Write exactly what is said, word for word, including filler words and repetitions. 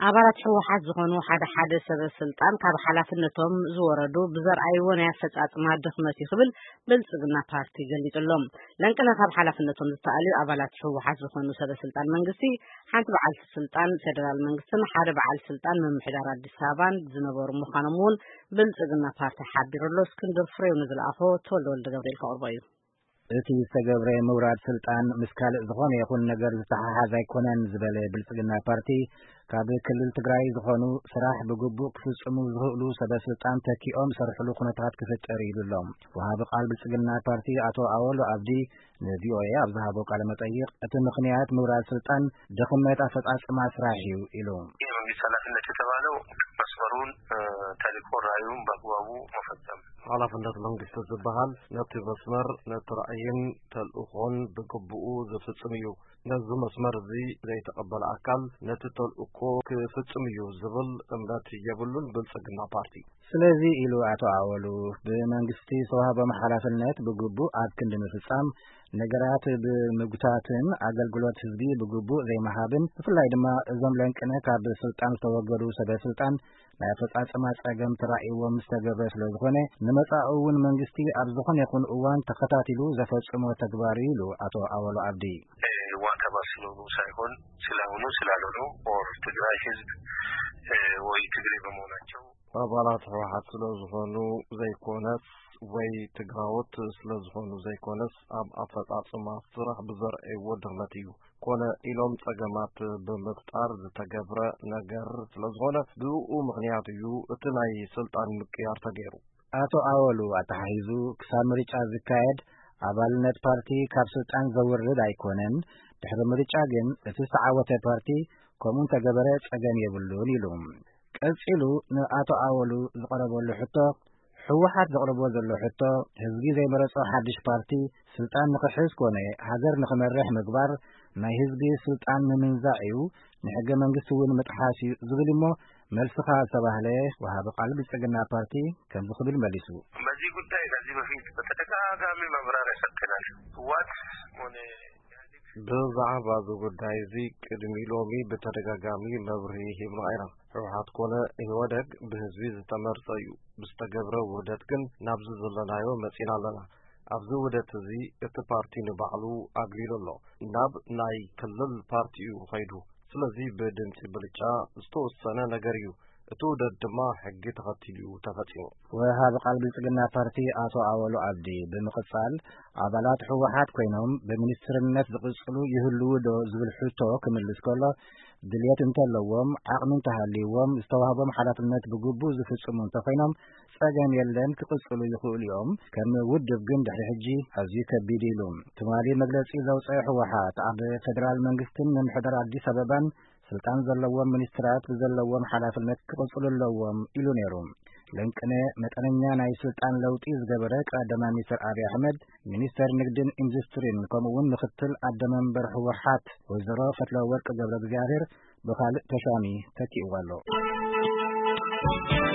አባላት ህወሓት ዝኾኑ ሓደ ሓደ ሰበስልጣን ካብ ሓላፍነቶም ዝወረዱ ብዘርአይዎ ናይ አፈጻጽማ ድኽመት ይኽብል ብልጽግና ፓርቲ ገሊጹሎም ለንቅነ ካብ ሓላፍነቶም ዝተኣልዩ አባላት ህወሓት ዝኾኑ ሰበስልጣን መንግስቲ ሓንቲ በዓል ስልጣን ፌደራል መንግስትን ሓደ በዓል ስልጣን ምምሕዳር አዲስ አበባን ዝነበሩ ምዃኖም እውን ብልጽግና ፓርቲ ሓቢሩሎ እስክንድር ፍሬው ንዝለኣኾ ተወልደ ወልደ ገብርኤል ከቕርቦ እዩ እቲ ዝተገብረ ምውራድ ስልጣን ምስካል ዝኾነ ይኹን ነገር ዝተሓሓዘ ኣይኮነን ዝበለ ብልጽግና ፓርቲ ካብ ክልል ትግራይ ዝኾኑ ስራሕ ብግቡእ ክፍጽሙ ዝኽእሉ ሰበስልጣን ተኪኦም ሰርሕሉ ኩነታት ክፍጠር ኢሉሎም ወሃቢ ቃል ብልጽግና ፓርቲ አቶ አወሎ አብዲ ንቪኦኤ ኣብ ዝሃቦ ቃለ መጠይቅ እቲ ምክንያት ምውራድ ስልጣን ድኽመት አፈጻጽማ ስራሕ እዩ ኢሉ ኃላፊነት የተባለው መስመሩን ተልእኮ ራእዩን በአግባቡ መፈጸም ኃላፊነት መንግስት ዝበሃል ነቲ መስመር ነቲ ራእይን ተልእኮን ብግቡኡ ዝፍጽም እዩ ነዚ መስመር እዚ ዘይተቀበለ አካል ነቲ ተልእኮ ክፍጽም እዩ ዝብል እምነት የብሉን ብልጽግና ፓርቲ ስለዚ ኢሉ አቶ አወሉ በመንግስቲ ዝተዋህበ ኃላፊነት ብግቡእ ኣብ ክንዲ ምፍጻም ነገራት ብምጉታትን አገልግሎት ህዝቢ ብግቡእ ዘይመሃብን ብፍላይ ድማ እዞም ለንቅነ ካብ ስልጣን ዝተወገዱ ሰበስልጣን ናይ አፈጻጽማ ጸገም ተራእይዎም ዝተገብረ ስለ ዝኾነ ንመጻኢ እውን መንግስቲ ኣብ ዝኾነ ይኹን እዋን ተኸታቲሉ ዘፈጽሞ ተግባር ኢሉ አቶ አወሎ አብዲ ዋንተባ ስለሆኑ ሳይሆን ስለሆኑ ስላልሆኑ ኦር ትግራይ ህዝብ ወይ ትግሬ በመሆናቸው አባላት ህወሓት ስለዝኾኑ ዘይኮነስ ወይ ትግራዎት ስለዝኾኑ ዘይኮነስ ኣብ አፈጻጽማ ስራሕ ብዘርአይዎ ድኽመት እዩ ኮነ ኢሎም ጸገማት ብምፍጣር ዝተገብረ ነገር ስለዝኾነ ብኡ ምክንያት እዩ እቲ ናይ ስልጣን ምቅያር ተገይሩ አቶ አወሉ አተሓሂዙ ክሳብ ምርጫ ዝካየድ አባልነት ፓርቲ ካብ ስልጣን ዘውርድ ኣይኮነን ድሕሪ ምርጫ ግን እቲ ዝተዓወተ ፓርቲ ከምኡ ተገበረ ጸገም የብሉን ኢሉ ቀጺሉ ንአቶ አወሉ ዝቀረበሉ ሕቶ ህወሓት ዘቕርቦ ዘሎ ሕቶ ህዝቢ ዘይመረጾ ሓድሽ ፓርቲ ስልጣን ንኽሕዝ ኮነ ሃገር ንኽመርሕ ምግባር ናይ ህዝቢ ስልጣን ንምንዛዕ እዩ ንሕገ መንግስቲ እውን ምጥሓስ እዩ ዝብል እሞ መልስኻ ዝተባህለ ወሃቢ ቃል ብልጽግና ፓርቲ ከም ዝኽብል መሊሱ በዚህ ጉዳይ ከዚህ በፊት በተደጋጋሚ ማብራሪያ ሰጥተናል ህወሓት ሆነ ብዛዕባ እዚ ጉዳይ እዚ ቅድሚ ሎሚ ብተደጋጋሚ መብርሂ ሂብና ኢና ህወሓት ኮነ ይወደግ ብህዝቢ ዝተመርጸ እዩ ብዝተገብረ ውህደት ግን ናብዚ ዘለናዮ መጺና ኣለና ኣብዚ ውህደት እዚ እቲ ፓርቲ ንባዕሉ ኣግሊሉ ኣሎ ናብ ናይ ክልል ፓርቲ እዩ ኸይዱ ስለዚ ብድምፂ ብልጫ ዝተወሰነ ነገር እዩ እቲ ውህደት ድማ ሕጊ ተኸቲሉ ተፈጺሙ ወሃቢ ቃል ብልጽግና ፓርቲ አቶ አወሎ አብዲ ብምቕጻል አባላት ህወሓት ኮይኖም በሚኒስትርነት ዝቕጽሉ ይህልው ዶ ዝብል ሕቶ ክምልስ ከሎ ድልየት እንተለዎም ዓቕሚ እንተሃልይዎም ዝተዋህቦም ሓላፍነት ብግቡእ ዝፍጽሙ እንተኾይኖም ጸገም የለን ክቕጽሉ ይኽእሉ እዮም ከም ውድብ ግን ድሕሪ ሕጂ ኣዝዩ ከቢድ ኢሉ ትማሊ መግለጺ ዘውፅአ ህወሓት ኣብ ፌደራል መንግስትን ምምሕዳር አዲስ አበባን ስልጣን ዘለዎም ሚኒስትራት ብዘለዎም ሓላፍነት ክቕጽሉ ኣለዎም ኢሉ ነይሩ ለንቅነ መጠነኛ ናይ ስልጣን ለውጢ ዝገበረ ቀዳማይ ሚኒስትር አብይ አሕመድ ሚኒስተር ንግድን ኢንዱስትሪን ከምኡውን ምክትል አደመንበር ህወሓት ወይዘሮ ፈትለወርቅ ገብረ እግዚአብሔር ብኻልእ ተሻሚ ተኪእዋ ኣሎ